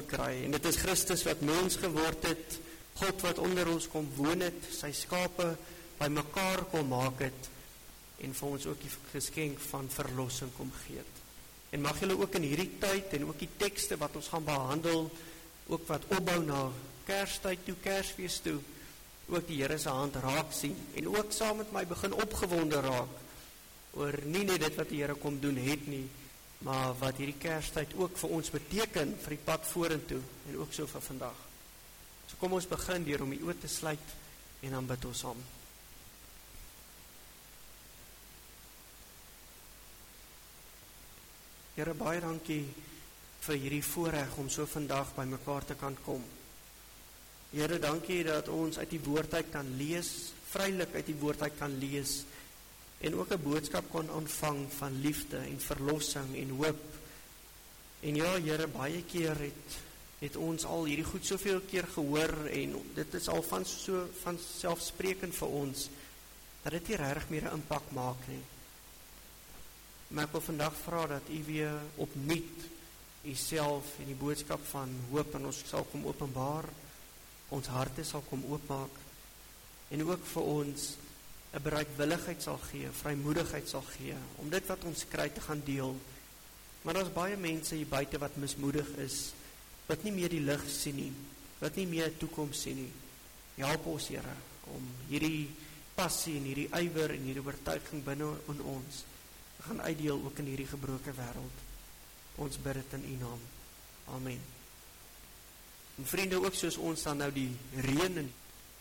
kry. En dit is Christus wat mens geword het, God wat onder ons kom woon het, sy skape by mekaar kom maak het, en vir ons ook die geskenk van verlossing kom gee het. En mag julle ook in hierdie tyd, en ook die tekste wat ons gaan behandel, ook wat opbou na Kerstyd toe, Kersfees toe, ook die Here se hand raak sien, en ook saam met my begin opgewonde raak, oor nie net dit wat die Here kom doen het nie, maar wat hierdie Kerstyd ook vir ons beteken, vir die pad vorentoe, en ook so vir vandag. So kom ons begin deur om die oë te sluit, en dan bid ons saam. Here, baie dankie vir hierdie voorreg om so vandag by mekaar te kan kom. Here, dankie dat ons uit die woord uit kan lees, vrylik uit die woord uit kan lees, en ook 'n boodskap kon ontvang van liefde en verlossing en hoop. En ja, Here, baie keer het ons al hierdie goed soveel keer gehoor, en dit is al van selfsprekend vir ons, dat dit nie regtig meer 'n impak maak nie. Maar ek wil vandag vra dat U weer opnuut Uself en die boodskap van hoop in ons sal kom openbaar, ons harte sal kom oopmaak, en ook vir ons 'n bereidwilligheid sal gee, vrymoedigheid sal gee, om dit wat ons kry te gaan deel. Maar daar's baie mense hier buite wat mismoedig is, wat nie meer die lig sien nie, wat nie meer 'n toekoms sien nie. Help ons, Here, om hierdie passie en hierdie ywer en hierdie oortuiging binne in ons te gaan uitdeel ook in hierdie gebroke wêreld. Ons bid dit in U naam. Amen. En vriende, ook soos ons dan nou die reën en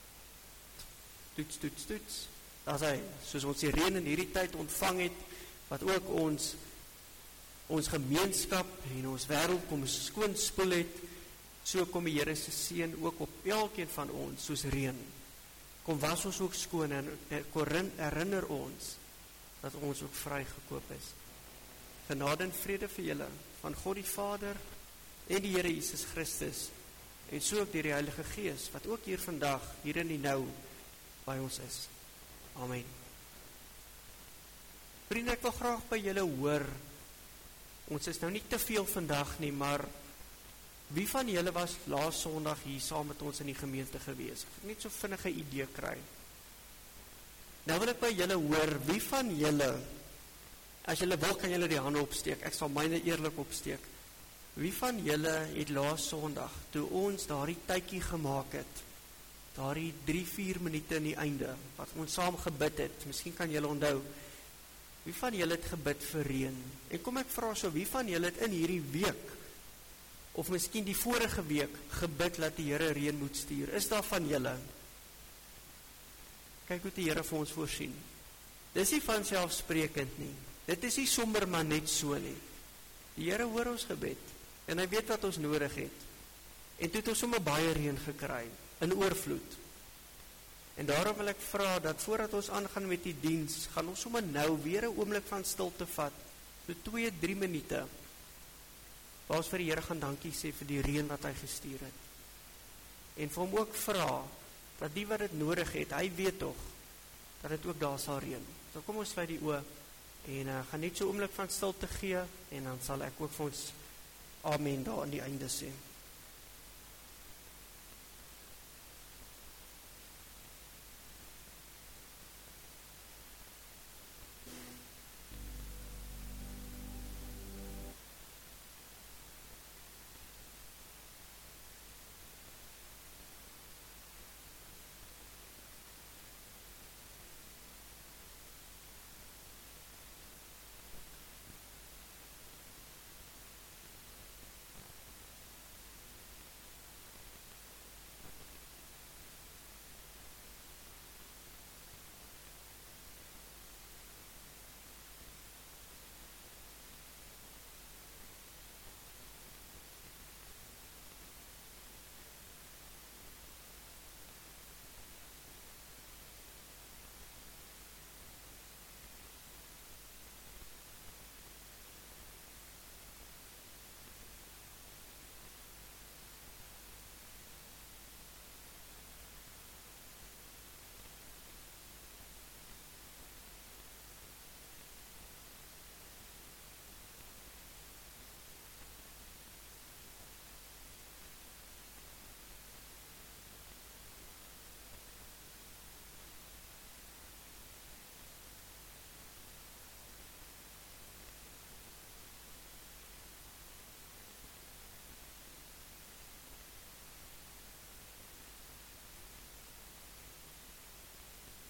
toets, as hy, soos ons die reën in hierdie tyd ontvang het, wat ook ons gemeenskap en ons wêreld kom skoonspoel het, so kom die Here se seën ook op elkeen van ons, soos reën. Kom was ons ook skoon en herinner ons dat ons ook vrygekoop is. Genade en vrede vir julle, van God die Vader en die Here Jesus Christus, en so ook deur die Heilige Gees, wat ook hier vandag, hier in die nou, by ons is. Amen. Vriende, ek wil graag by julle hoor, ons is nou nie te veel vandag nie, maar wie van julle was laas Sondag hier saam met ons in die gemeente gewees? Ek net so vinnige idee kry. Nou wil ek by julle hoor, wie van julle, as julle wil, kan julle die hande opsteek, ek sal myne eerlik opsteek. Wie van julle het laas Sondag, toe ons daardie tydjie gemaak het, daardie 3-4 minute in die einde, wat ons saam gebid het, miskien kan julle onthou, wie van julle het gebid vir reën? En kom ek vra so, wie van julle het in hierdie week, of miskien die vorige week, gebid dat die Here reën moet stuur? Is daar van julle? Kyk hoe die Here vir ons voorsien. Dis nie van selfsprekend nie. Dit is nie sommer maar net so nie. Die Here hoor ons gebed, en hy weet wat ons nodig het. En toe het ons sommer baie reën gekry, in oorvloed. En daarom wil ek vra, dat voordat ons aangaan met die diens, gaan ons sommer nou weer 'n oomblik van stilte vat, so 2-3 minute, waar ons vir die Here gaan dankie sê vir die reën wat hy gestuur het. En vir hom ook vra, dat die wat dit nodig het, hy weet tog, dat dit ook daar sal reën. So kom ons sluit die oë, en gaan net so 'n oomblik van stilte gee, en dan sal ek ook vir ons amen daar aan die einde sê.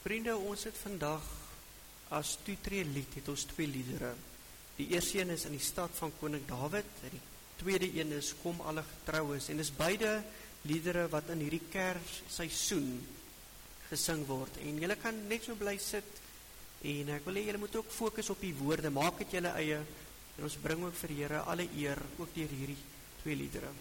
Vriende, ons het vandag as toetree lied, het ons 2 liedere. Die eerste een is in die stad van Koning Dawid, en die tweede een is Kom alle getroues, en dis beide liedere wat in hierdie kersseisoen gesing word, en julle kan net so bly sit, en ek wil hê julle moet ook fokus op die woorde, maak dit julle eie, en ons bring ook vir Here alle eer, ook deur hierdie 2 liedere.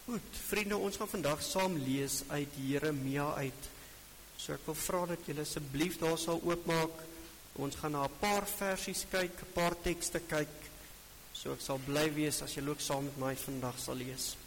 Goed, vriende, ons gaan vandag saam lees uit Jeremia uit. So ek wil vra dat julle asseblief daar sal oopmaak. Ons gaan na 'n paar versies kyk, 'n paar tekste kyk. So ek sal bly wees as julle ook saam met my vandag sal lees.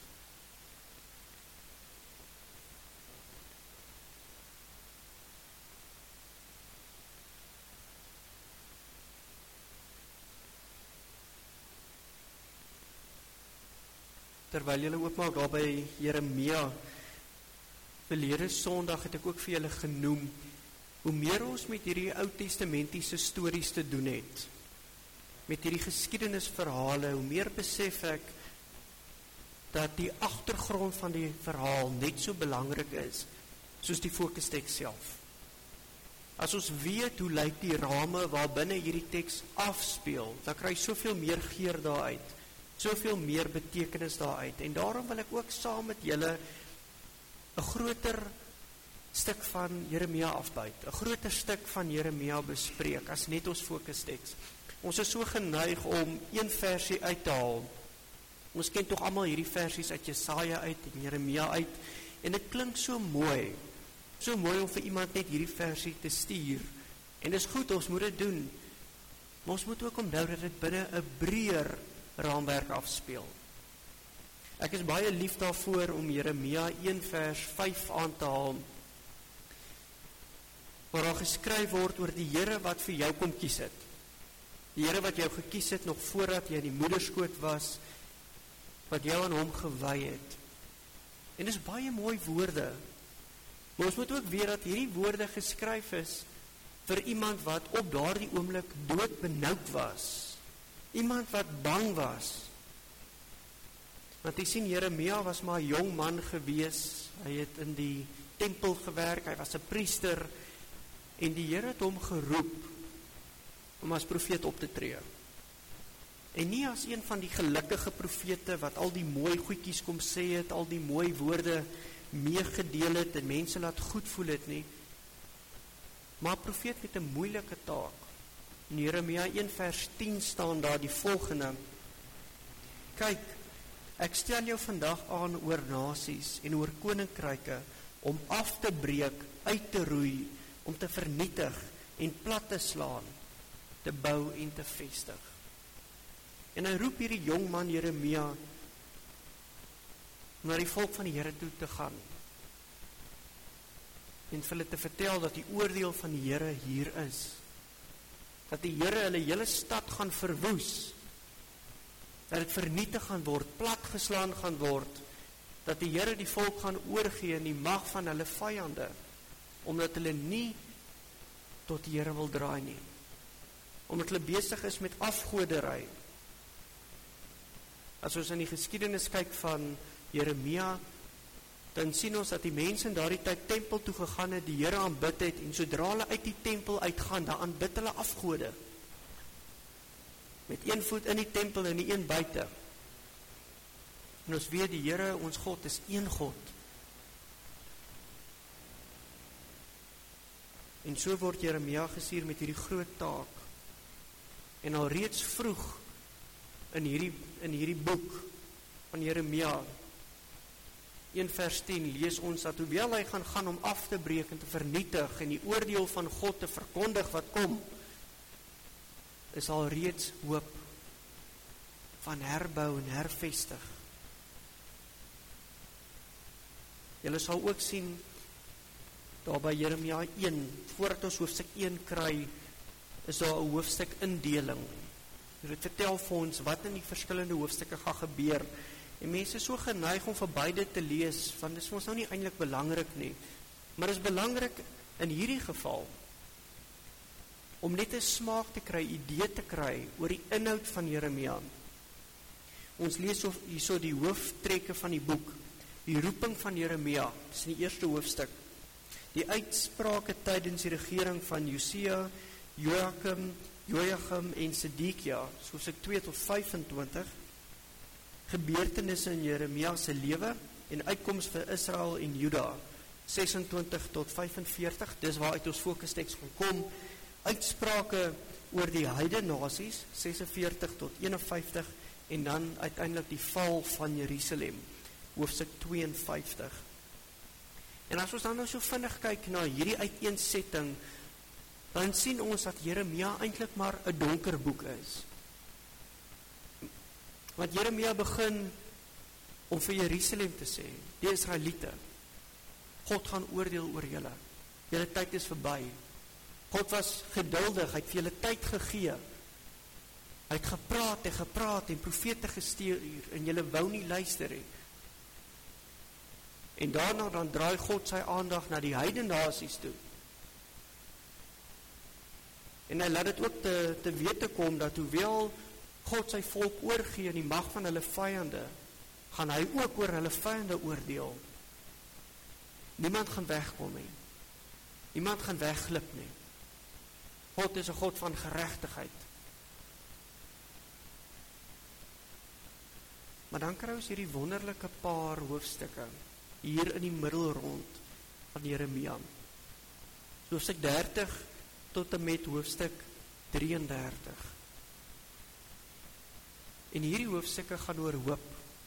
Terwyl julle oopmaak daar by Jeremia, verlede Sondag het ek ook vir julle genoem, hoe meer ons met hierdie Ou Testamentiese stories te doen het, met hierdie geskiedenisverhale, hoe meer besef ek dat die agtergrond van die verhaal net so belangrik is soos die fokustekst self. As ons weet hoe lyk die rame waarbinne hierdie teks afspeel, dan kry soveel meer geur daaruit, soveel meer betekenis daaruit. En daarom wil ek ook saam met julle 'n groter stuk van Jeremia afbyt, 'n groter stuk van Jeremia bespreek as net ons fokustekst. Ons is so geneig om een versie uit te haal. Ons ken tog almal hierdie versies uit Jesaja uit en Jeremia uit, en dit klink so mooi om vir iemand net hierdie versie te stuur. En dis goed, ons moet dit doen, maar ons moet ook onthou dat dit binne 'n breër raamwerk afspeel. Ek is baie lief daarvoor om Jeremia 1 vers 5 aan te haal, waar daar geskryf word oor die Here wat vir jou kom kies het. Die Here wat jou gekies het nog voordat jy in die moederskoot was, wat jou aan hom gewy het. En dis baie mooi woorde. Maar ons moet ook weet dat hierdie woorde geskryf is vir iemand wat op daardie oomblik doodbenoud was. Iemand wat bang was. Want jy sien, Jeremia was maar 'n jong man gewees. Hy het in die tempel gewerk, hy was 'n priester, en die Here het hom geroep om as profeet op te tree. En nie as een van die gelukkige profete wat al die mooi goedjies kom sê het, al die mooi woorde meegedeel het en mense laat goed voel het nie, maar 'n profeet met 'n moeilike taak. In Jeremia 1 vers 10 staan daar die volgende: Kyk, ek stel jou vandag aan oor nasies en oor koninkryke om af te breek, uit te roei, om te vernietig en plat te slaan, te bou en te vestig. En hy roep hierdie jong man Jeremia na die volk van die Here toe te gaan en vir hulle te vertel dat die oordeel van die Here hier is, dat die Here hulle hele stad gaan verwoes, dat dit vernietig gaan word, platgeslaan gaan word, dat die Here die volk gaan oorgee in die mag van hulle vyande, omdat hulle nie tot die Here wil draai nie, omdat hulle besig is met afgoderry. As ons in die geskiedenis kyk van Jeremia, dan sien ons dat die mense in daardie tyd tempel toe gegaan het, die Here aanbid het, en sodra hulle uit die tempel uitgaan, dan aanbid hulle afgode. Met een voet in die tempel en die een buite. En ons weet die Here, ons God, is een God. En so word Jeremia gestuur met hierdie groot taak. En al reeds vroeg in hierdie boek van Jeremia 1 vers 10 lees ons dat hoewel hy gaan om af te breek en te vernietig en die oordeel van God te verkondig wat kom, is al reeds hoop van herbou en hervestig. Julle sal ook sien daar by Jeremia 1, voordat ons hoofstuk 1 kry, is daar 'n hoofstuk indeling. Dit vertel vir ons wat in die verskillende hoofstukke gaan gebeur. En mense is so geneig om vir beide te lees, want dit is ons nou nie eintlik belangrik nie. Maar dit is belangrik in hierdie geval om net 'n smaak te kry, idee te kry oor die inhoud van Jeremia. Ons lees hierso die hooftrekke van die boek, die roeping van Jeremia, dis in die eerste hoofstuk. Die uitsprake tydens die regering van Josia, Joachim en Sedekia, hoofstuk 2 tot 25, gebeurtenisse in Jeremia se lewe en uitkoms vir Israel en Juda, 26 tot 45, dis waaruit ons fokustekst gaan kom, uitsprake oor die heidene nasies, 46 tot 51, en dan uiteindelik die val van Jerusalem, hoofstuk 52. En as ons dan nou so vinnig kyk na hierdie uiteensetting, dan sien ons dat Jeremia eintlik maar 'n donker boek is. Want Jeremia begin om vir Jerusalem te sê, die Israeliete, God gaan oordeel oor julle. Julle tyd is verby. God was geduldig, hy het vir julle tyd gegee. Hy het gepraat en profete gestuur en julle wou nie luister nie. En daarna dan draai God sy aandag na die heidennasies toe. En hy laat dit ook te wete kom dat hoewel God sy volk oorgee in die mag van hulle vyande, gaan hy ook oor hulle vyande oordeel. Niemand gaan wegkom nie. Niemand gaan wegglip nie. God is 'n God van geregtigheid. Maar dan kry ons hierdie wonderlike paar hoofstukke hier in die middel rond van Jeremia. Hoofstuk 30 tot en met hoofstuk 33. En hierdie hoofstukke gaan oor hoop.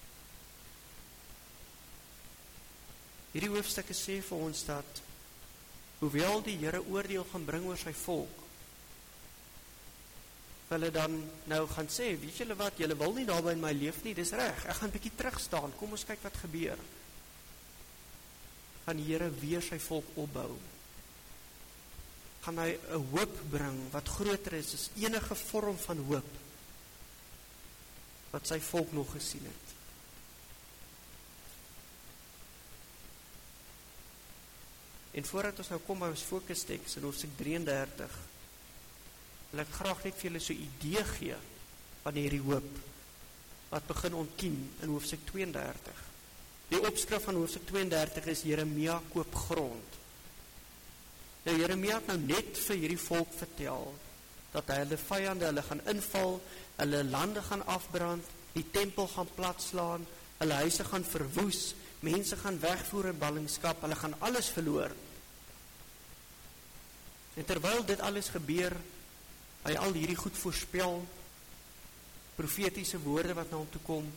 Hierdie hoofstukke sê vir ons dat hoewel die Here oordeel gaan bring oor sy volk, hulle dan nou gaan sê, weet julle wat, julle wil nie daarby in my leef nie, dis reg, ek gaan 'n bietjie terug staan, kom ons kyk wat gebeur. Gaan die Here weer sy volk opbou. Gaan hy 'n hoop bring wat groter is as enige vorm van hoop wat sy volk nog gesien het. En voordat ons nou kom by ons fokusteks in hoofstuk 33, wil ek graag net vir julle so 'n idee gee van hierdie hoop wat begin ontkiem in hoofstuk 32. Die opskrif van hoofstuk 32 is Jeremia koop grond. Nou Jeremia het nou net vir hierdie volk vertel dat hy hulle vyande, hulle gaan inval, hulle lande gaan afbrand, die tempel gaan platslaan, hulle huise gaan verwoes, mense gaan wegvoer in ballingskap, hulle gaan alles verloor. En terwyl dit alles gebeur, hy al hierdie goed voorspel, profetiese woorde wat na hom toe kom,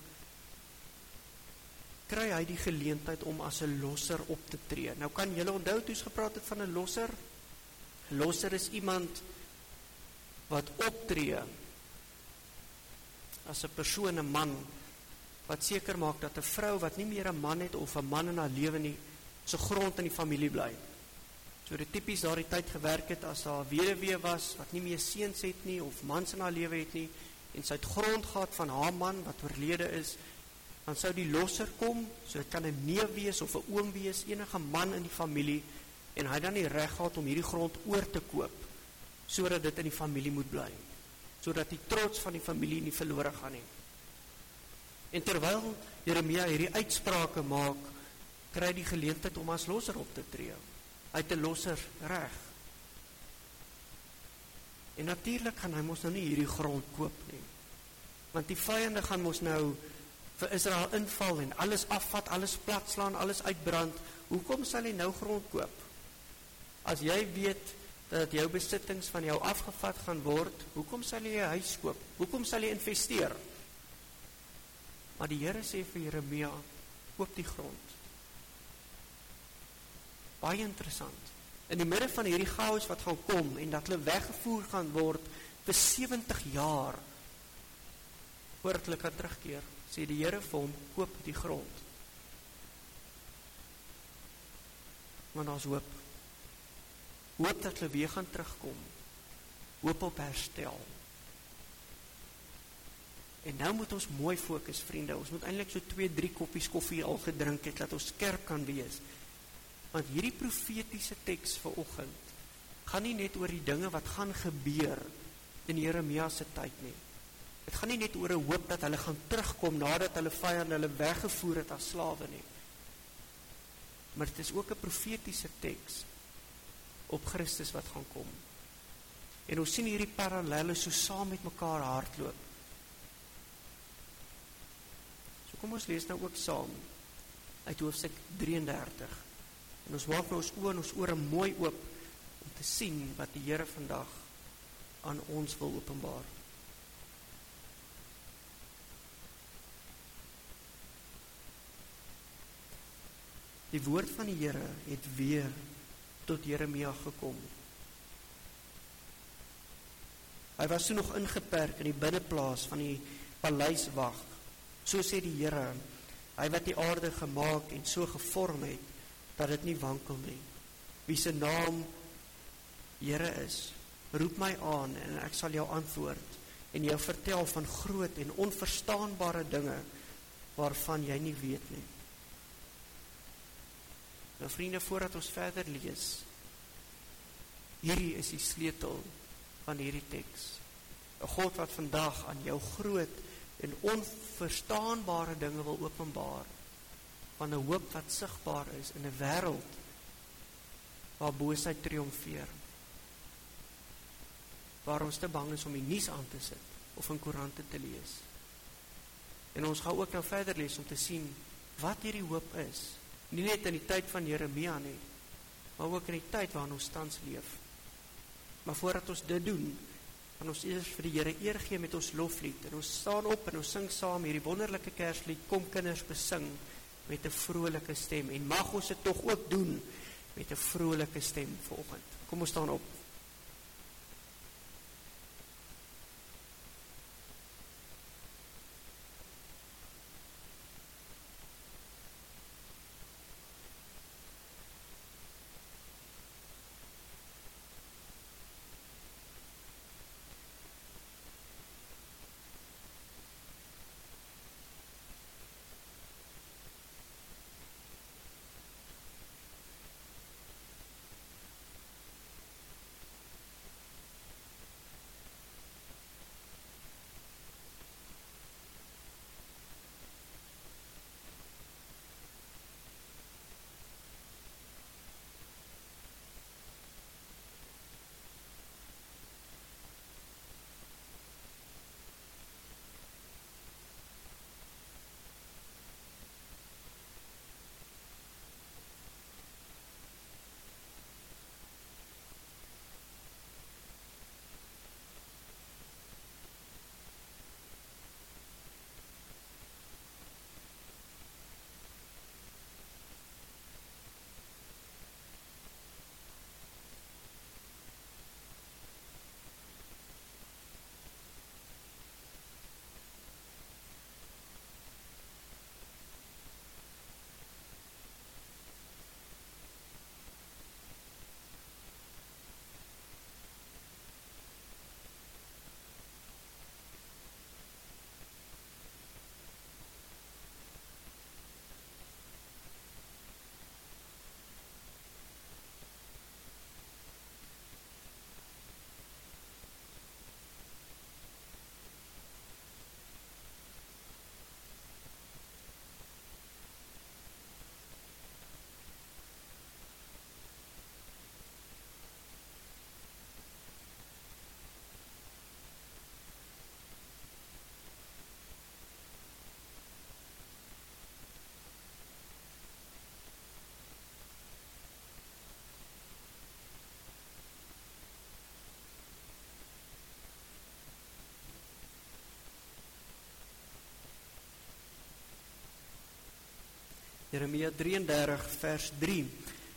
kry hy die geleentheid om as 'n losser op te tree. Nou kan julle onthou toe ons gepraat het van 'n losser? 'n Losser is iemand wat optree as 'n persoon, 'n man, wat seker maak dat 'n vrou wat nie meer 'n man het of 'n man in haar lewe nie, se grond in die familie bly. So dit tipies daardie tyd gewerk het as haar weduwee was, wat nie meer seuns het nie, of mans in haar lewe het nie, en sy het grond gehad van haar man, wat oorlede is, dan sou die losser kom, so dit kan 'n neef wees of 'n oom wees, enige man in die familie, en hy dan die reg gehad om hierdie grond oor te koop, sodat dit in die familie moet bly, sodat die trots van die familie nie verlore gaan nie. En terwyl Jeremia hierdie uitsprake maak, kry die geleentheid om as losser op te tree. Hy het 'n losser reg. En natuurlik gaan hy mos nou nie hierdie grond koop nie. Want die vyande gaan mos nou vir Israel inval en alles afvat, alles platslaan, alles uitbrand. Hoekom sal hy nou grond koop? As jy weet dat jou besittings van jou afgevat gaan word, hoekom sal jy 'n huis koop? Hoekom sal jy investeer? Maar die Here sê vir Jeremia, koop die grond. Baie interessant. In die midde van hierdie chaos wat gaan kom en dat hulle weggevoer gaan word vir 70 jaar voordat hulle kan terugkeer, sê die Here vir hom, koop die grond. Want daar's hoop. Hoop dat hulle weer gaan terugkom. Hoop op herstel. En nou moet ons mooi fokus, vriende. Ons moet eintlik so 2-3 koppies koffie al gedrink het, dat ons skerp kan wees. Want hierdie profetiese teks vanoggend gaan nie net oor die dinge wat gaan gebeur in Jeremia se tyd nie. Dit gaan nie net oor 'n hoop dat hulle gaan terugkom nadat hulle vyande hulle weggevoer het as slawe nie. Maar dit is ook 'n profetiese teks op Christus wat gaan kom. En ons sien hierdie parallelle so saam met mekaar hardloop. So kom ons lees nou ook saam uit hoofstuk 33. En ons maak nou ons oë en ons ore mooi oop om te sien wat die Here vandag aan ons wil openbaar. Die woord van die Here het weer tot Jeremia gekom. Hy was toe nog ingeperk in die binneplaas van die paleiswag. So sê die Here, hy wat die aarde gemaak en so gevorm het, dat dit nie wankel nie. Wie se naam Here is, roep my aan en ek sal jou antwoord en jou vertel van groot en onverstaanbare dinge waarvan jy nie weet nie. Nou vriende, voordat ons verder lees, hierdie is die sleutel van hierdie teks. 'n God wat vandag aan jou groot en onverstaanbare dinge wil openbaar, van 'n hoop wat sigbaar is in 'n wêreld waar boosheid triomfeer. Waar ons te bang is om die nuus aan te sit of in koerante te lees. En ons gaan ook nou verder lees om te sien wat hierdie hoop is. Nie net in die tyd van Jeremia nie, maar ook in die tyd waarin ons tans leef. Maar voordat ons dit doen, gaan ons eers vir die Here eer gee met ons loflied. En ons staan op en ons sing saam hierdie wonderlike Kerslied, Kom kinders besing, met 'n vrolike stem. En mag ons dit tog ook doen met 'n vrolike stem vanoggend. Kom ons staan op. Jeremia 33 vers 3.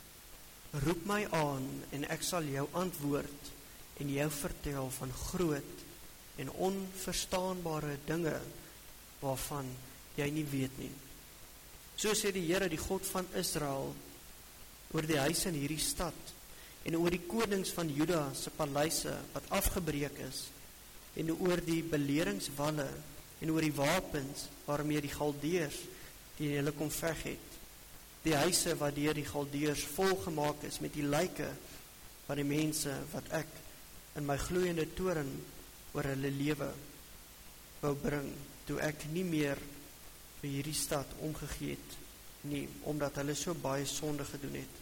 Roep my aan en ek sal jou antwoord en jou vertel van groot en onverstaanbare dinge waarvan jy nie weet nie. So sê die Here, die God van Israel, oor die huise in hierdie stad en oor die konings van Juda se paleise wat afgebreek is en oor die beleringswalle en oor die wapens waarmee die Galdeërs teen hulle kom veg het. Die huise wat deur die Galdeërs volgemaak is met die lyke van die mense wat ek in my gloeiende toorn oor hulle lewe wou bring, toe ek nie meer vir hierdie stad omgegee het nie, omdat hulle so baie sonde gedoen het.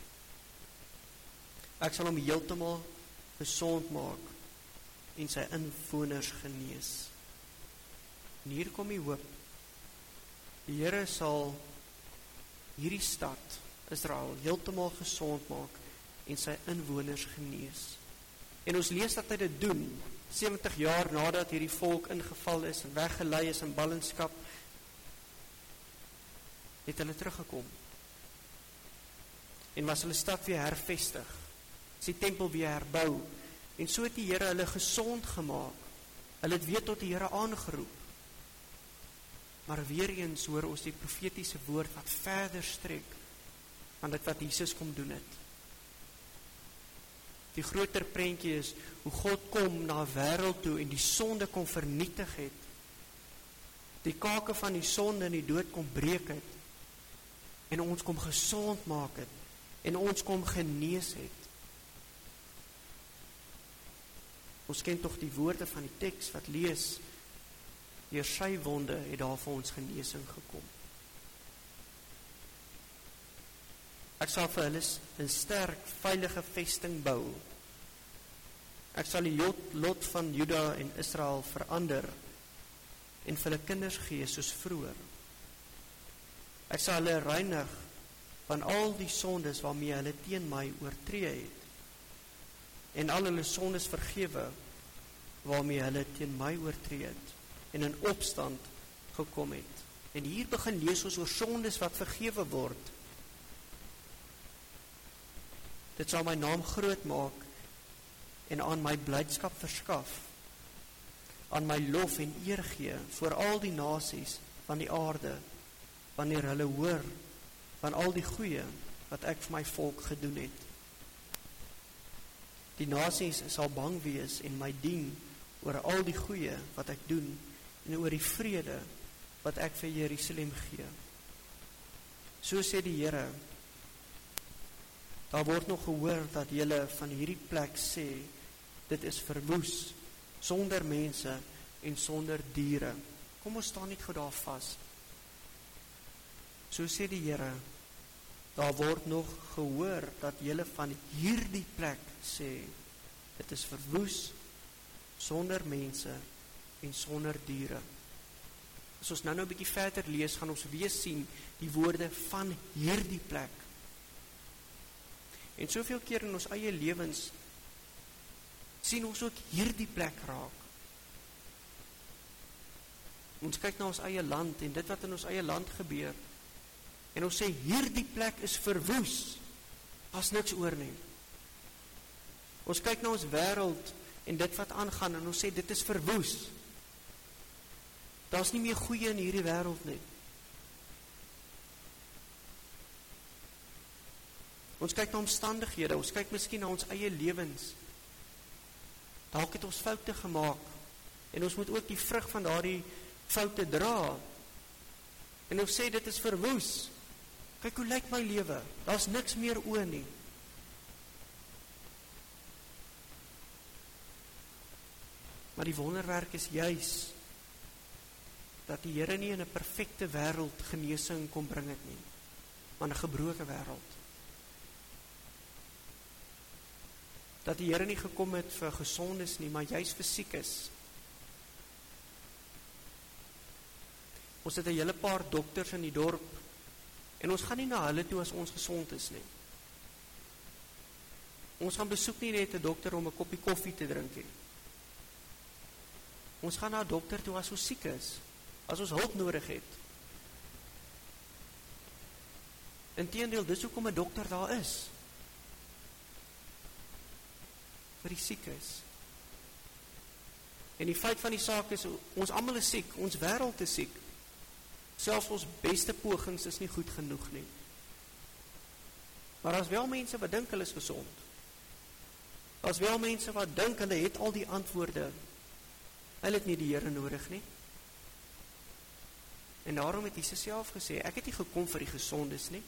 Ek sal hom heeltemal gesond maak en sy inwoners genees. En hier kom die hoop. Die Here sal hierdie stad, Israel, heeltemal gesond maak en sy inwoners genees. En ons lees dat hy dit doen, 70 jaar nadat hierdie volk ingeval is en weggelei is in ballingskap, het hulle teruggekom. en was hulle stad weer hervestig, is die tempel weer herbou, en so het die Here hulle gesond gemaak, hulle het weer tot die Here aangeroep. Maar weer eens hoor ons die profetiese woord wat verder strek aan dit wat Jesus kom doen het. Die groter prentjie is hoe God kom na 'n wêreld toe en die sonde kom vernietig het. Die kake van die sonde en die dood kom breek het en ons kom gesond maak het en ons kom genees het. Ons ken tog die woorde van die teks wat lees, deur sy wonde het daar vir ons genesing gekom. Ek sal vir hulle 'n sterk, veilige vesting bou. Ek sal die lot van Juda en Israel verander en vir hulle kinders gee soos vroeër. Ek sal hulle reinig van al die sondes waarmee hulle teen my oortree het en al hulle sondes vergewe waarmee hulle teen my oortree het en in opstand gekom het. En hier begin lees ons oor sondes wat vergewe word. Dit sal my naam groot maak en aan my blydskap verskaf, aan my lof en eer gee voor al die nasies van die aarde, wanneer hulle hoor van al die goeie wat ek vir my volk gedoen het. Die nasies sal bang wees en my dien oor al die goeie wat ek doen en oor die vrede wat ek vir Jerusalem gee. So sê die Here, daar word nog gehoor dat julle van hierdie plek sê, dit is verwoes, sonder mense en sonder diere. Kom ons staan net gou daar vas. So sê die Here, daar word nog gehoor dat julle van hierdie plek sê, dit is verwoes, sonder mense en sonder diere. As ons nou 'n bietjie verder lees, gaan ons weer sien die woorde van hierdie plek. En soveel keer in ons eie lewens sien ons ook hierdie plek raak. Ons kyk na ons eie land en dit wat in ons eie land gebeur. En ons sê hierdie plek is verwoes. Daar's niks oor nie. Ons kyk na ons wêreld en dit wat aangaan en ons sê dit is verwoes. Daar's nie meer goeie in hierdie wêreld nie. Ons kyk na omstandighede, ons kyk miskien na ons eie lewens. Dalk het ons foute gemaak en ons moet ook die vrug van daardie foute dra. En ons sê dit is verwoes. Kyk hoe lyk my lewe, daar's niks meer oor nie. Maar die wonderwerk is juis dat die Here nie in 'n perfekte wêreld genesing kom bring het nie, maar 'n gebroke wêreld. Dat die Here nie gekom het vir gesondes nie, maar juis vir siekes. Ons het 'n hele paar dokters in die dorp en ons gaan nie na hulle toe as ons gesond is nie. Ons gaan besoek nie net 'n dokter om 'n koppie koffie te drink nie. Ons gaan na 'n dokter toe as ons siek is, as ons hulp nodig het. Inteendeel, dis hoekom 'n dokter daar is. Vir die siekes. En die feit van die saak is, ons almal is siek, ons wêreld is siek. Selfs ons beste pogings is nie goed genoeg nie. Maar as wel mense wat dink hulle is gesond. As wel mense wat dink hulle het al die antwoorde. Hulle het nie die Here nodig nie. En daarom het Jesus self gesê, ek het nie gekom vir die gesondes nie.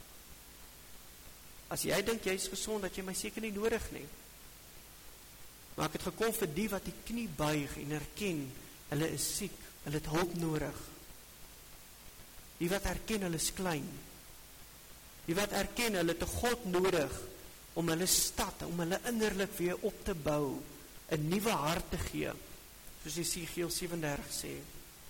As jy dink jy is gesond, dat jy my seker nie nodig nie. Maar ek het gekom vir die wat die knie buig en erken, hulle is siek, hulle het hulp nodig. Die wat erken, hulle is klein. Die wat erken, hulle het 'n God nodig, om hulle stad, om hulle innerlik weer op te bou, 'n nuwe hart te gee, soos Jesegiel 37 sê.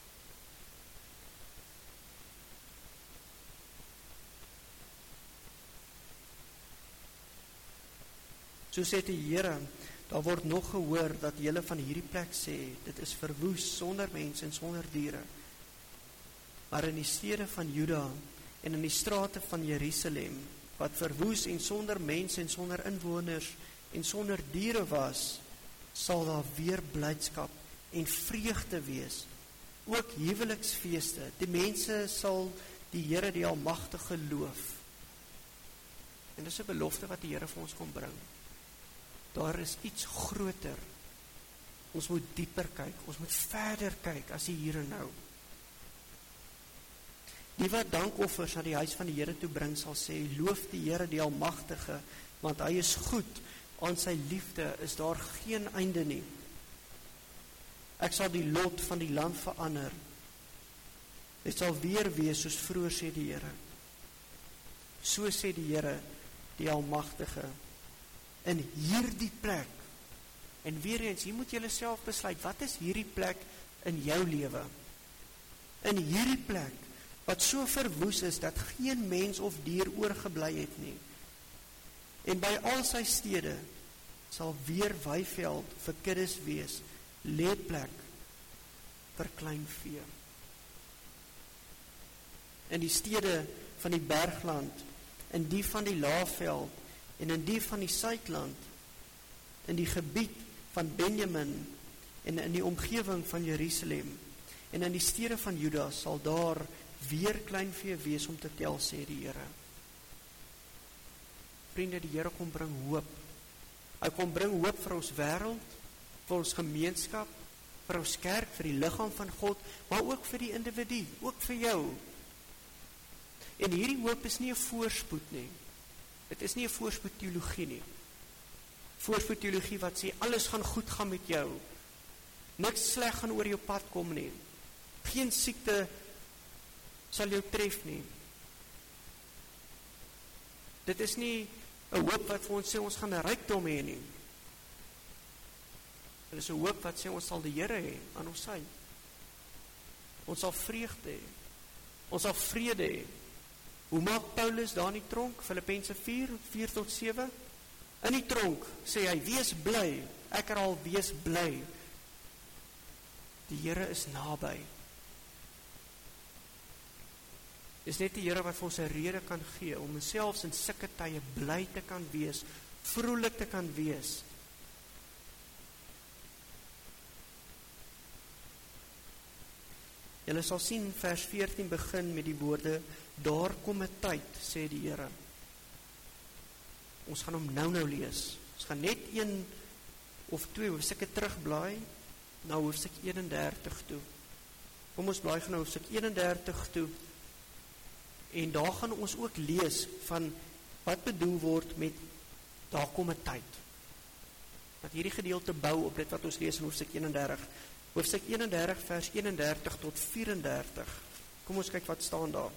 So sê die Here, daar word nog gehoor dat julle van hierdie plek sê, dit is verwoes sonder mense en sonder diere. Maar in die stede van Juda en in die strate van Jerusalem wat verwoes en sonder mense en sonder inwoners en sonder diere was, sal daar weer blydskap en vreugde wees. Ook huweliksfeeste. Die mense sal die Here die Almagtige loof. En dis 'n belofte wat die Here vir ons kom bring. Daar is iets groter. Ons moet dieper kyk, ons moet verder kyk as die hier en nou. Die wat dankoffers na die huis van die Here toe bring, sal sê, loof die Here die Almagtige, want hy is goed, aan sy liefde is daar geen einde nie. Ek sal die lot van die land verander. Dit sal weer wees soos vroeër, sê die Here. So sê die Here, die Almagtige. In hierdie plek, en weer eens, hier moet julle self besluit, wat is hierdie plek in jou lewe? In hierdie plek, wat so verwoes is, dat geen mens of dier oorgebly het nie. En by al sy stede, sal weer weiveld vir kuddes wees, leedplek vir klein vee. In die stede van die bergland, in die van die laafveld, en in die van die suidland, in die gebied van Benjamin, en in die omgewing van Jerusalem, en in die stede van Juda, sal daar weer kleinvee wees om te tel, sê die Here. Vriende, die Here kom bring hoop. Hy kom bring hoop vir ons wêreld, vir ons gemeenskap, vir ons kerk, vir die liggaam van God, maar ook vir die individu, ook vir jou. En hierdie hoop is nie 'n voorspoed nie. Dit is nie 'n voorspoed teologie nie. Voorspoed teologie wat sê, alles gaan goed gaan met jou. Niks sleg gaan oor jou pad kom nie. Geen siekte sal jou tref nie. Dit is nie 'n hoop wat vir ons sê, ons gaan 'n rykdom hê nie. Dit is 'n hoop wat sê, ons sal die Here hê aan ons sy. Ons sal vreugde hê. Ons sal vrede hê. Hoe maak Paulus daar in die tronk? Filippense 4:4-7. In die tronk sê hy, wees bly. Ek herhaal, wees bly. Die Here is naby. Dis net die Here wat vir ons 'n rede kan gee om selfs in sulke tye bly te kan wees, vrolik te kan wees. Julle sal sien vers 14 begin met die woorde, daar kom 'n tyd, sê die Here. Ons gaan hom nou lees. Ons gaan net 1 of 2 hoofstukke terugblaai na hoofstuk 31 toe. Kom ons blaai gaan na hoofstuk 31 toe. En daar gaan ons ook lees van wat bedoel word met daar kom 'n tyd. Dat hierdie gedeelte bou op dit wat ons lees in hoofstuk 31. Hoofstuk 31 vers 31 tot 34. Kom ons kyk wat staan daar.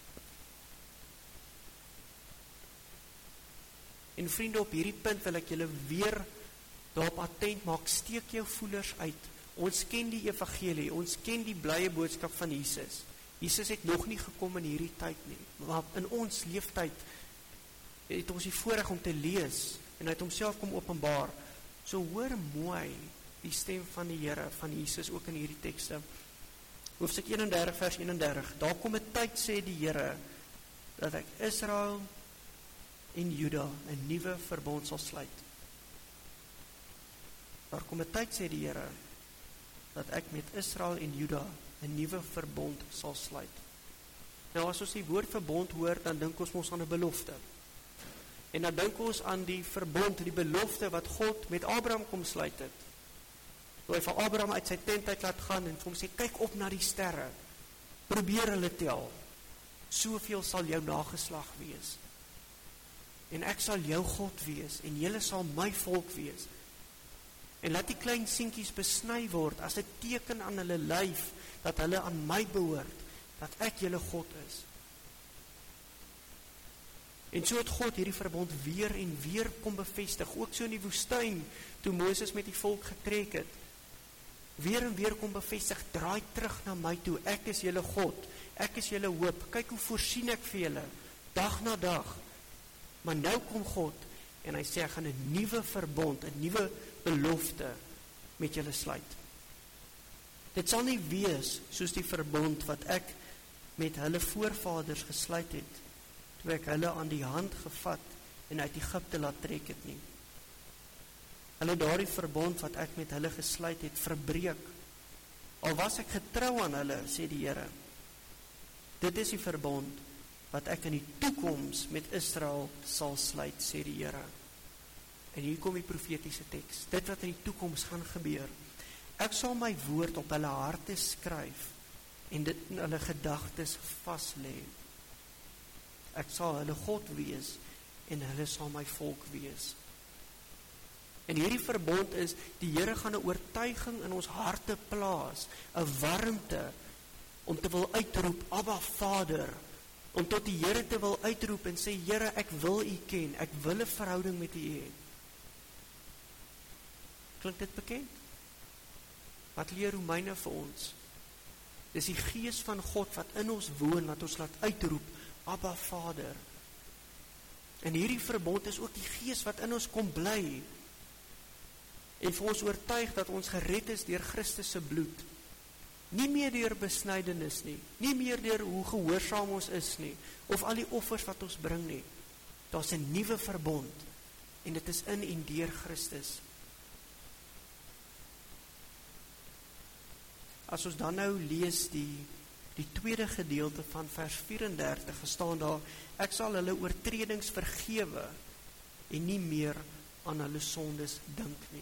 En vriende, op hierdie punt wil ek julle weer daarop attent maak, steek jou voelers uit. Ons ken die evangelie, ons ken die blye boodskap van Jesus. Jesus het nog nie gekom in hierdie tyd nie, maar in ons leeftyd het ons die voorreg om te lees en hy het homself kom openbaar. So hoor mooi die stem van die Here, van Jesus ook in hierdie tekste. Hoofstuk 31 vers 31. Daar kom 'n tyd, sê die Here, dat ek Israel en Juda 'n nuwe verbond sal sluit. Daar kom 'n tyd, sê die Here, dat ek met Israel en Juda 'n nuwe verbond sal sluit. Nou as ons die woord verbond hoor, dan dink ons mos aan 'n belofte. En dan dink ons aan die verbond, die belofte wat God met Abraham kom sluit het. Toe hy vir Abraham uit sy tent uit laat gaan en vir hom sê, kyk op na die sterre, probeer hulle tel, soveel sal jou nageslag wees. En ek sal jou God wees, en julle sal my volk wees. En laat die klein seentjies besny word as 'n teken aan hulle lyf, dat hulle aan my behoort, dat ek julle God is. En so het God hierdie verbond weer en weer kom bevestig, ook so in die woestyn, toe Moses met die volk getrek het. Weer en weer kom bevestig, draai terug na my toe, ek is julle God, ek is julle hoop, kyk hoe voorsien ek vir julle, dag na dag. Maar nou kom God, en hy sê, ek gaan 'n nuwe verbond, 'n nuwe belofte met julle sluit. Dit sal nie wees soos die verbond wat ek met hulle voorvaders gesluit het toe ek hulle aan die hand gevat en uit Egipte laat trek het nie. Hulle daardie verbond wat ek met hulle gesluit het, verbreek. Al was ek getrou aan hulle, sê die Here. Dit is die verbond wat ek in die toekoms met Israel sal sluit, sê die Here. En hier kom die profetiese teks. Dit wat in die toekoms gaan gebeur. Ek sal my woord op hulle harte skryf en dit in hulle gedagtes vas lê. Ek sal hulle God wees en hulle sal my volk wees. En hierdie verbond is, die Here gaan 'n oortuiging in ons harte plaas, 'n warmte om te wil uitroep, Abba Vader, om tot die Here te wil uitroep en sê, Here, ek wil U ken, ek wil 'n verhouding met U hê. Klink dit bekend? Wat leer Romeine vir ons? Dis die Gees van God wat in ons woon, wat ons laat uitroep, Abba Vader. En hierdie verbond is ook die Gees wat in ons kom bly en vir ons oortuig dat ons gered is deur Christus se bloed. Nie meer deur besnydenis nie, nie meer deur hoe gehoorsaam ons is nie, of al die offers wat ons bring nie. Daar's 'n nuwe verbond en dit is in en deur Christus. As ons dan nou lees die tweede gedeelte van vers 34, staan daar, ek sal hulle oortredings vergewe en nie meer aan hulle sondes dink nie.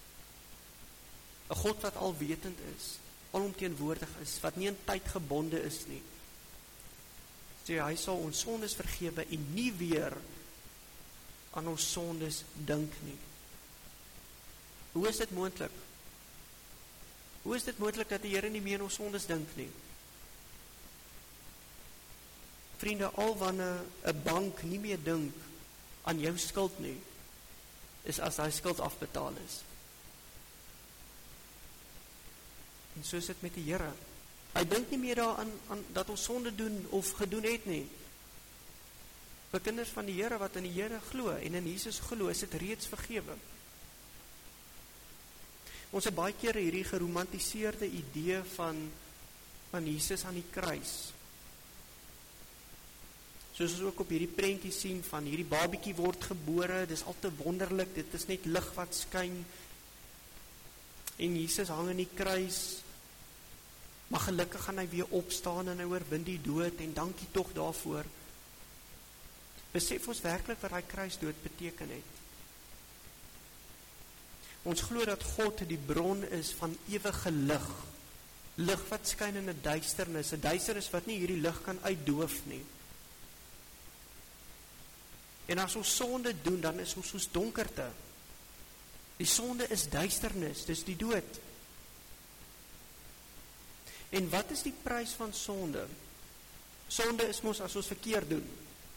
'n God wat alwetend is, alomteenwoordig is, wat nie in tyd gebonde is nie. So hy sal ons sondes vergewe en nie weer aan ons sondes dink nie. Hoe is dit moontlik? Hoe is dit moontlik dat die Here nie meer aan ons sondes dink nie? Vriende, al wanneer 'n bank nie meer dink aan jou skuld nie, is as hy skuld afbetaal is. En so is dit met die Here. Hy dink nie meer daaraan dat ons sonde doen of gedoen het nie. Vir kinders van die Here wat in die Here glo en in Jesus glo, is dit reeds vergewe. Ons het baie keer hierdie geromantiseerde idee van Jesus aan die kruis. Soos ons ook op hierdie prentjie sien van hierdie babietjie word gebore, dis al te wonderlik, dit is net lig wat skyn. En Jesus hang in die kruis, maar gelukkig gaan hy weer opstaan en hy oorwin die dood en dankie tog daarvoor. Besef ons werklik wat hy kruisdood beteken het. Ons glo dat God die bron is van ewige lig. Lig wat skyn in 'n duisternis wat nie hierdie lig kan uitdoof nie. En as ons sonde doen, dan is ons soos donkerte. Die sonde is duisternis, dis die dood. En wat is die prys van sonde? Sonde is mos as ons verkeerd doen.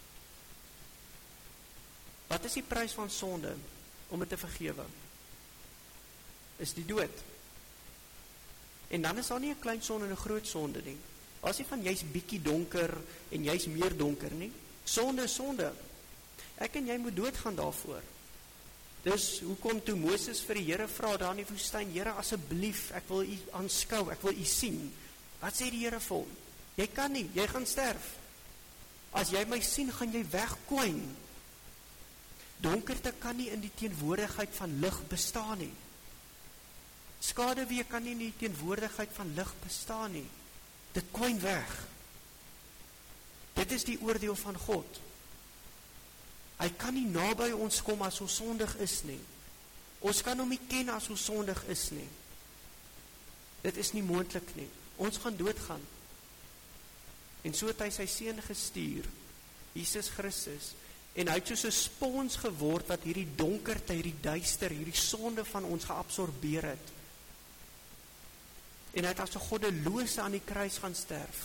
Wat is die prys van sonde om dit te vergewe? Is die dood. En dan is daar nie 'n klein sonde en 'n groot sonde nie. As jy van jy's bietjie donker en jy's meer donker nie. Sonde is sonde. Ek en jy moet doodgaan daarvoor. Dis hoekom toe Moses vir die Here vra daar in die woestyn, Here, asseblief, ek wil U aanskou, ek wil U sien. Wat sê die Here vir hom? Jy kan nie, jy gaan sterf. As jy my sien, gaan jy wegkwyn. Donkerte kan nie in die teenwoordigheid van lig bestaan nie. Skaduwee kan nie in die teenwoordigheid van lig bestaan nie. Dit kwyn weg. Dit is die oordeel van God. Hy kan nie naby ons kom as ons sondig is nie. Ons kan hom nie ken as ons sondig is nie. Dit is nie moontlik nie. Ons gaan doodgaan. En so het hy sy seun gestuur, Jesus Christus, en hy het soos 'n spons geword wat hierdie donkerte, hierdie duister, hierdie sonde van ons geabsorbeer het. En hy het as 'n goddelose aan die kruis gaan sterf.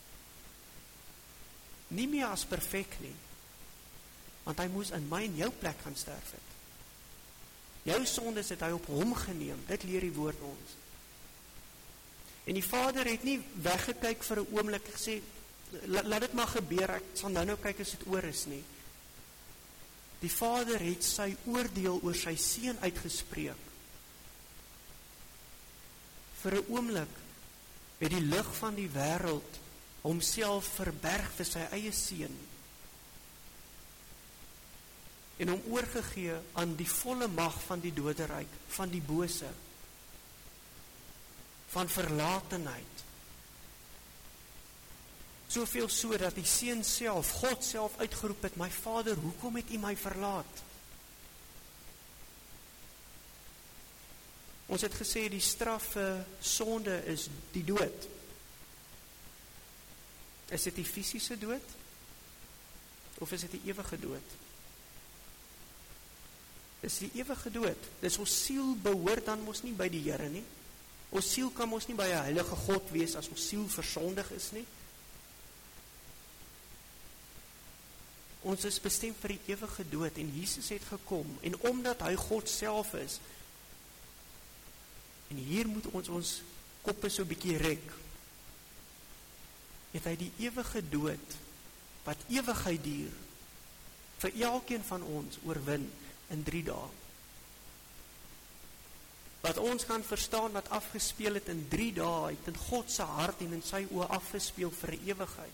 Nie meer as perfek nie, want hy moes in my en jou plek gaan sterf het. Jou sondes het hy op hom geneem, dit leer die woord ons. En die Vader het nie weggekyk vir 'n oomblik en gesê, laat dit maar gebeur, ek sal nou kyk as dit oor is nie. Die Vader het sy oordeel oor sy seun uitgespreek. Vir 'n oomblik het die lig van die wêreld homself verberg vir sy eie seun. en hom oorgegee aan die volle mag van die doderyk, van die bose, van verlatenheid. Soveel so dat die Seun self, God self uitgeroep het, my Vader, hoekom het U my verlaat? Ons het gesê die straf vir sonde is die dood. Is dit die fisiese dood? Of is dit die ewige dood? Dis die ewige dood. Dis ons siel behoort dan mos nie by die Here nie. Ons siel kan mos nie by 'n heilige God wees as ons siel versondig is nie. Ons is bestem vir die ewige dood en Jesus het gekom en omdat hy God self is, en hier moet ons koppe so 'n bietjie rek, het hy die ewige dood wat ewigheid duur vir elkeen van ons oorwin in 3 dae. Wat ons kan verstaan wat afgespeel het in 3 dae, het in God se hart en in sy oë afgespeel vir 'n ewigheid.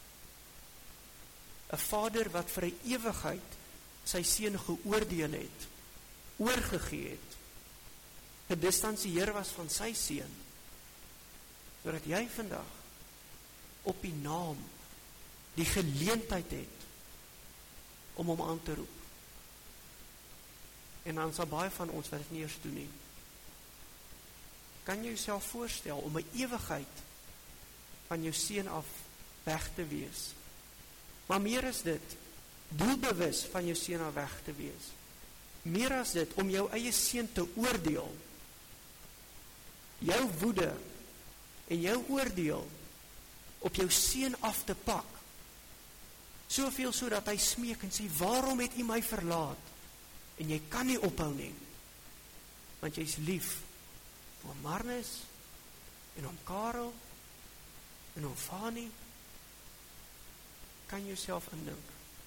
'n Vader wat vir 'n ewigheid sy seun geoordeel het, oorgegee het, gedistansieer was van sy seun, sodat jy vandag op die naam die geleentheid het om hom aan te roep. En dan sal baie van ons wat dit nie eers doen nie. Kan jy jouself voorstel om 'n ewigheid van jou seun af weg te wees? Maar meer as dit, doelbewus van jou seun af weg te wees. Meer as dit, om jou eie seun te oordeel. Jou woede en jou oordeel op jou seun af te pak. Soveel so dat hy smeek en sê, waarom het U my verlaat? En jy kan nie ophou nie, want jy is lief vir Marnus en om Karel en om Fani. Kan jouself indink.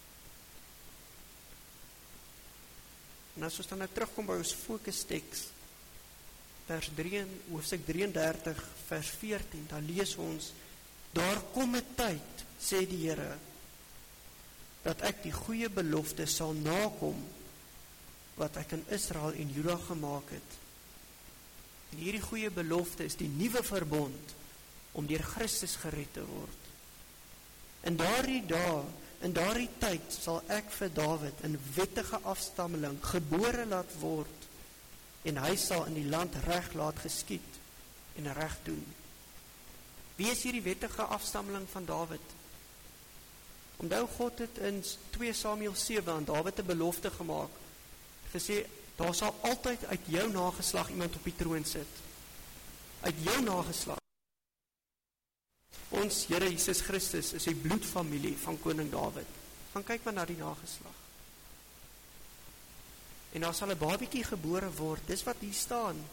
En as ons dan nou terugkom by ons fokustekst, hoofstuk 33, vers 14, dan lees ons, daar kom 'n tyd, sê die Here, dat ek die goeie belofte sal nakom, wat ek in Israel en Juda gemaak het. En hierdie goeie belofte is die nuwe verbond, om deur Christus gered te word. In daardie dae, in daardie tyd, sal ek vir Dawid 'n wettige afstammeling gebore laat word, en hy sal in die land reg laat geskied, en reg doen. Wie is hierdie wettige afstammeling van Dawid? Onthou, God het in 2 Samuel 7 aan Dawid 'n belofte gemaak, gesê, daar sal altyd uit jou nageslag iemand op die troon sit. Uit jou nageslag. Ons Here Jesus Christus is die bloedfamilie van koning Dawid. Gaan kyk maar na die nageslag. En daar sal 'n babietjie gebore word, dis wat hier staan.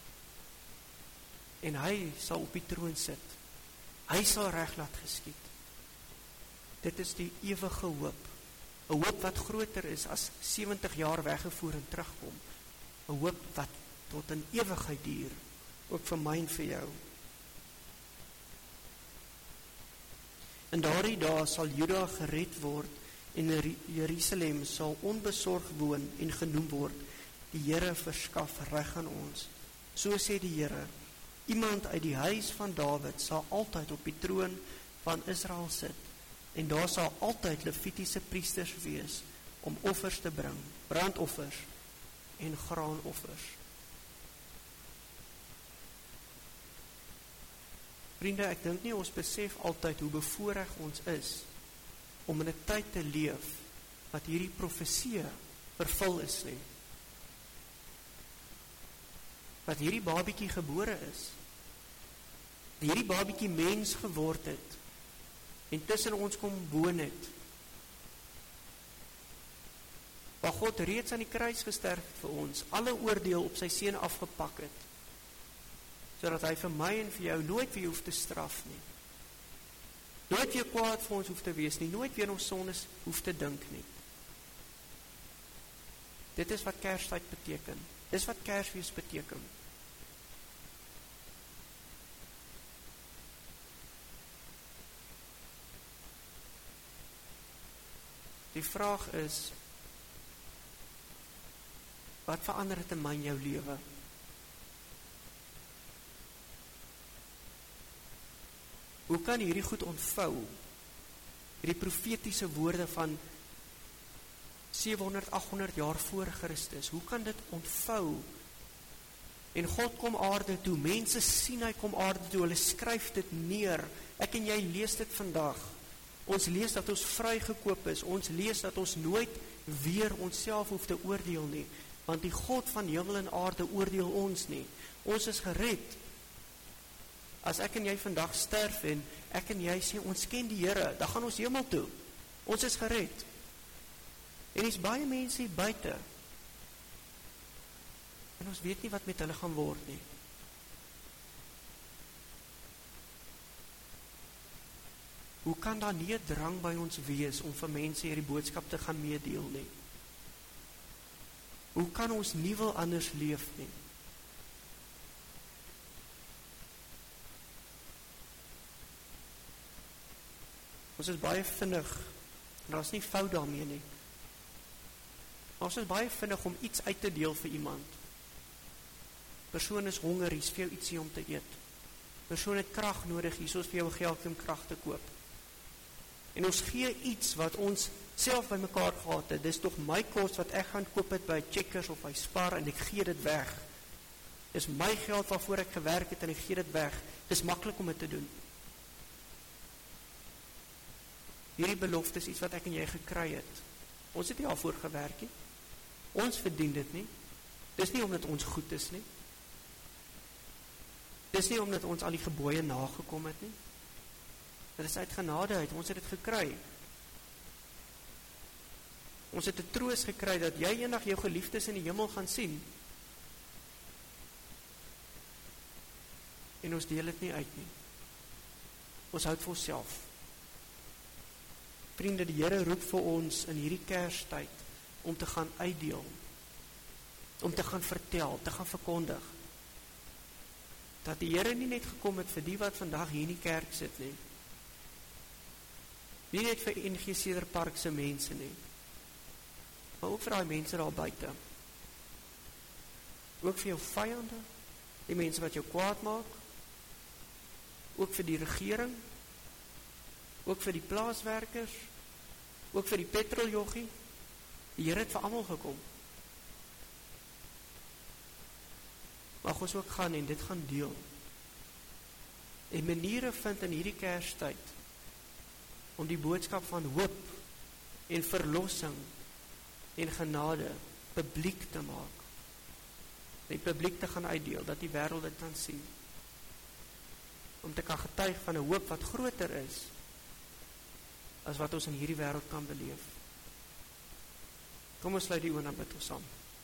En hy sal op die troon sit. Hy sal reg laat geskied. Dit is die ewige hoop. 'n Hoop wat groter is as 70 jaar weggevoer en terugkom. 'n Hoop wat tot in ewigheid duur, ook vir my en vir jou. In daardie dae sal Juda gered word en Jerusalem sal onbesorg woon en genoem word, die Here verskaf reg aan ons. So sê die Here, iemand uit die huis van Dawid sal altyd op die troon van Israel sit, en daar sal altyd Levitiese priesters wees om offers te bring, brandoffers en graanoffers. Vriende, ek dink nie ons besef altyd hoe bevoorreg ons is om in 'n tyd te leef wat hierdie profesie vervul is nie. Wat hierdie babietjie gebore is, hierdie babietjie mens geword het en tussen ons kom woon het, waar God reeds aan die kruis gesterf het vir ons, alle oordeel op sy seun afgepak het, sodat hy vir my en vir jou nooit weer hoef te straf nie. Nooit weer kwaad vir ons hoef te wees nie, nooit weer ons sondes hoef te dink nie. Dit is wat Kerstyd beteken. Dis wat Kersfees beteken. Die vraag is, Wat verander dit in my en jou lewe? Hoe kan hierdie goed ontvou? Hierdie profetiese woorde van 700, 800 jaar voor Christus, hoe kan dit ontvou? En God kom aarde toe, mense sien hy kom aarde toe, hulle skryf dit neer. Ek en jy lees dit vandag. Ons lees dat ons vrygekoop is, ons lees dat ons nooit weer onsself hoef te oordeel nie, want die God van hemel en aarde oordeel ons nie. Ons is gered. As ek en jy vandag sterf en ek en jy sê ons ken die Here, dan gaan ons hemel toe. Ons is gered. En is baie mense hier buite. En ons weet nie wat met hulle gaan word nie. Hoe kan daar nie 'n drang by ons wees om vir mense hierdie boodskap te gaan meedeel nie? Hoe kan ons nie wil anders leef nie? Ons is baie vinnig, en daar is nie fout daarmee nie. Ons is baie vinnig om iets uit te deel vir iemand. Persoon is honger, hier is vir jou ietsie om te eet. Persoon het krag nodig, hier is vir jou geld om krag te koop. En ons gee iets wat ons self by mekaar gehad het. Dis tog my kos wat ek gaan koop het by Checkers of by Spar en ek gee dit weg. Dis my geld waarvoor ek gewerk het en ek gee dit weg. Dis maklik om dit te doen. Hierdie belofte is iets wat ek en jy gekry het. Ons het nie daarvoor gewerk nie. Ons verdien dit nie. Dis nie omdat ons goed is nie. Dis nie omdat ons al die gebooie nagekom het nie. Dit is uit genade uit, ons het dit gekry. Ons het 'n troos gekry dat jy eendag jou geliefdes in die hemel gaan sien. En ons deel dit nie uit nie. Ons hou dit vir onsself. Vriende, die Here roep vir ons in hierdie Kerstyd om te gaan uitdeel, om te gaan vertel, te gaan verkondig, dat die Here nie net gekom het vir die wat vandag hier in die kerk sit nie, nie net vir NG Cederpark se mense nie, maar ook vir daai mense daar buite, ook vir jou vyande, die mense wat jou kwaad maak, ook vir die regering, ook vir die plaaswerkers, ook vir die petroljoggie. Die Here het vir almal gekom. Mag ons ook gaan en dit gaan deel. En maniere vind in hierdie Kerstyd om die boodskap van hoop en verlossing en genade publiek te maak. Die publiek te gaan uitdeel, dat die wêreld dit kan sien. Om te kan getuig van 'n hoop wat groter is as wat ons in hierdie wêreld kan beleef. Kom ons sluit die oë en bid ons saam.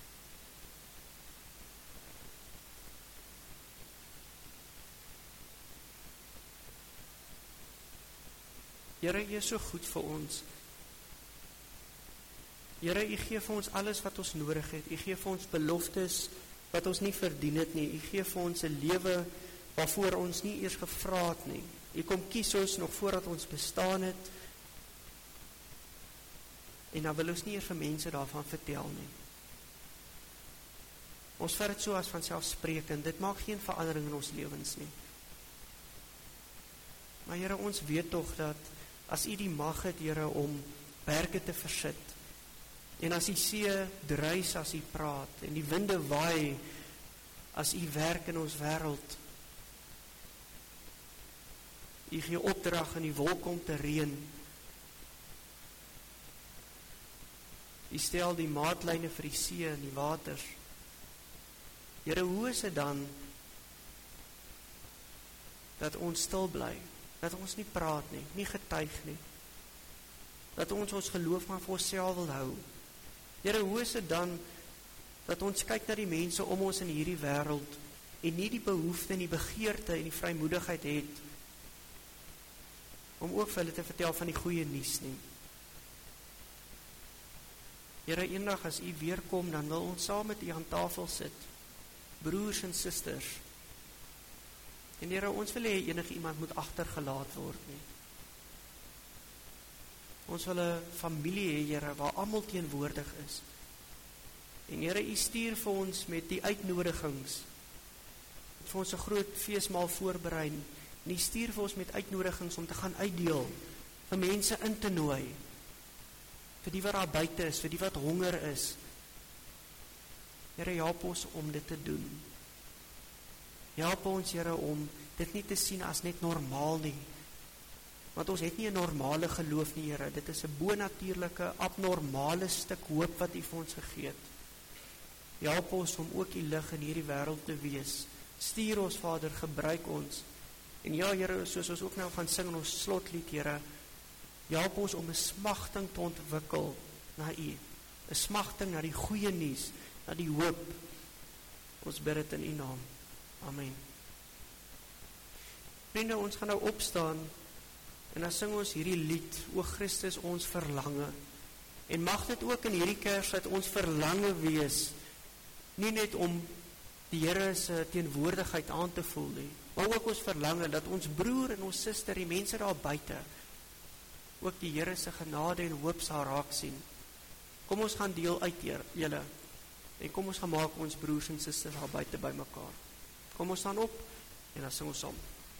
Here, U is so goed vir ons. Here, U gee vir ons alles wat ons nodig het. U gee vir ons beloftes wat ons nie verdien het nie. U gee vir ons 'n lewe waarvoor ons nie eers gevra het nie. U kom kies ons nog voordat ons bestaan het. En dan wil ons nie eers vir mense daarvan vertel nie. Ons vat dit so as vanselfsprekend. Dit maak geen verandering in ons lewens nie. Maar Here, ons weet tog dat as U die mag het, Here, om berge te versit, en as die see druis as U praat, en die winde waai as U werk in ons wêreld, U gee opdrag in die wolk om te reën, U stel die maatlyne vir die see en die waters. Here, hoe is dit dan dat ons stil bly, dat ons nie praat nie, nie getuig nie, dat ons geloof maar vir onsself wil hou? Here, hoe is dit dan dat ons kyk na die mense om ons in hierdie wêreld en nie die behoefte en die begeerte en die vrymoedigheid het om ook vir hulle te vertel van die goeie nuus nie? Here, eendag as U weer kom, dan wil ons saam met U aan tafel sit, broers en susters. En Here, ons wil hê enige iemand moet agtergelaat word nie. Ons wil 'n familie hê, Here, waar almal teenwoordig is. En Here, U stuur vir ons met die uitnodigings. Vir ons 'n groot feesmaal voorberei. En U stuur vir ons met uitnodigings om te gaan uitdeel, vir mense in te nooi, vir die wat daar buite is, vir die wat honger is. Here, help ons om dit te doen. Help ons, Here, om dit nie te sien as net normaal nie. Want ons het nie 'n normale geloof nie, Here. Dit is 'n bonatuurlike, abnormale stuk hoop wat U vir ons gegee het. Help ons om ook U lig in hierdie wêreld te wees. Stuur ons, Vader, gebruik ons. En ja, Here, soos ons ook nou gaan sing in ons slotlied, Here, help ons om 'n smagting te ontwikkel na U. 'n Smagting na die goeie nuus, na die hoop. Ons bid dit in U naam. Amen. Vriende, ons gaan nou opstaan en dan sing ons hierdie lied, O Christus, ons verlange. En mag dit ook in hierdie Kersfees ons verlange wees, nie net om die Here se teenwoordigheid aan te voel nie, maar ook ons verlange dat ons broer en ons suster, die mense daar buite, ook die Here se genade en hoop sal raak sien. Kom ons gaan deel uit, julle, en kom ons gaan maak ons broers en susters daar buite bymekaar. Kom ons staan op en dan sing ons saam.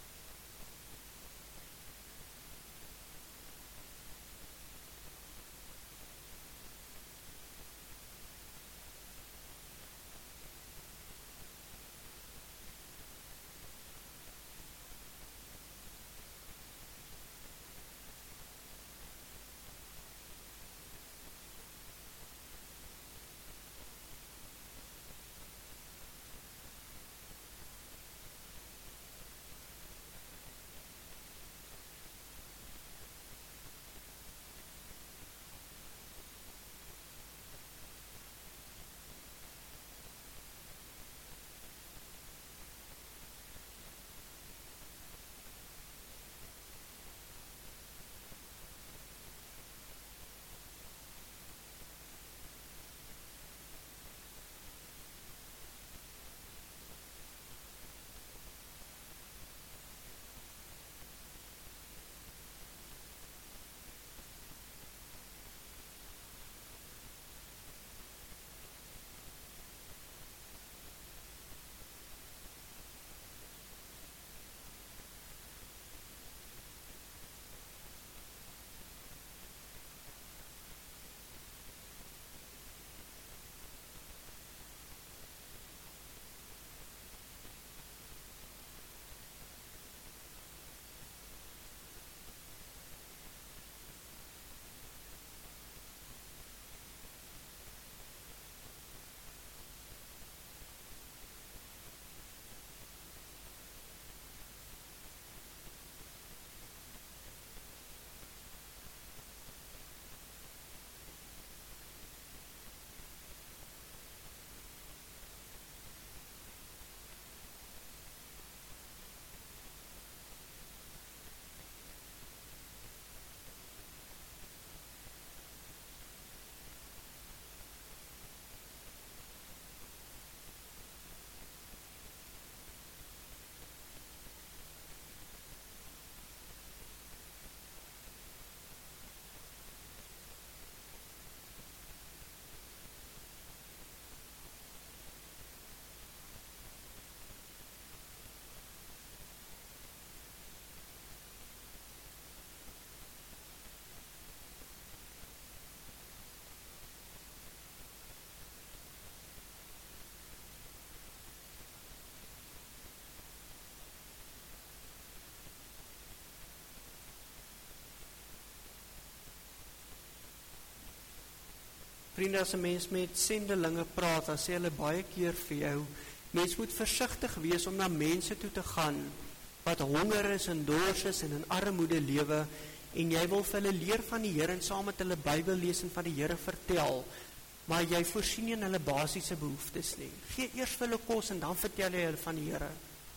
Vriende, as 'n mens met sendelinge praat, dan sê hulle baie keer vir jou, mens moet versigtig wees om na mense toe te gaan wat honger is en dors is en in armoede lewe, en jy wil vir hulle leer van die Here en saam met hulle Bybel lees en van die Here vertel, maar jy voorsien nie in hulle basiese behoeftes nie. Gee eers vir hulle kos en dan vertel jy hulle van die Here.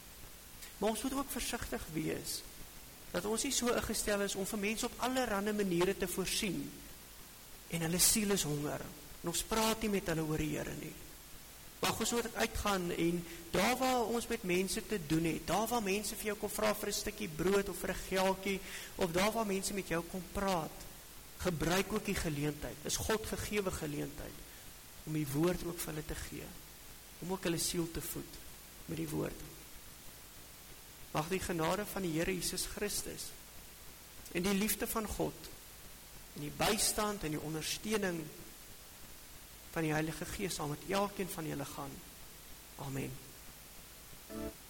Maar ons moet ook versigtig wees dat ons nie so ingestel is om vir mense op allerlei maniere te voorsien en hulle siel is honger. En ons praat nie met hulle oor die Here nie. Mag ons moet uitgaan en daar waar ons met mense te doen het, daar waar mense vir jou kom vra vir 'n stukkie brood of vir 'n geldjie, of daar waar mense met jou kom praat, gebruik ook die geleentheid. Dis God gegewe geleentheid om die woord ook vir hulle te gee, om ook hulle siel te voed met die woord. Mag die genade van die Here Jesus Christus en die liefde van God en die bystand en die ondersteuning van die Heilige Gees saam met elkeen van julle gaan. Amen.